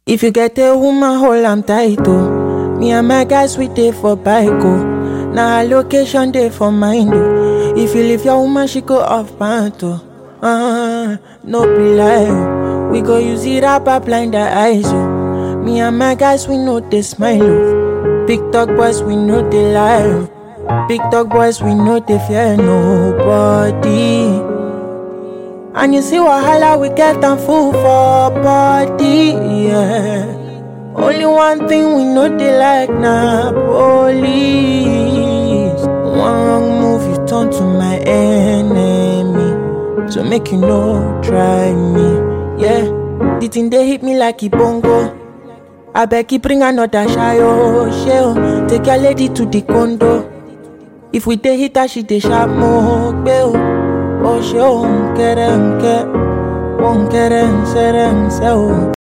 If you get a woman, hold am tight, oh. Me and my guys, we dey for bike, oh. Now her location dey for mind, oh. If you leave your woman, she go off pant, oh. No be lie, oh. We go use it up blind the eyes, oh. Me and my guys, we know they smile, oh. Big dog boys, we know they lie, oh. Big dog boys, we know they fear nobody. And you see wahala, we get them full for body, yeah. Only one thing we know they like na police. One wrong move, you turn to my enemy. So make you know, try me, yeah. The thing they hit me like a bongo. I beg you bring another shayo, sheo. Take your lady to the condo. If we dey hit her, she dey sharp more, beo. Oh, she won't get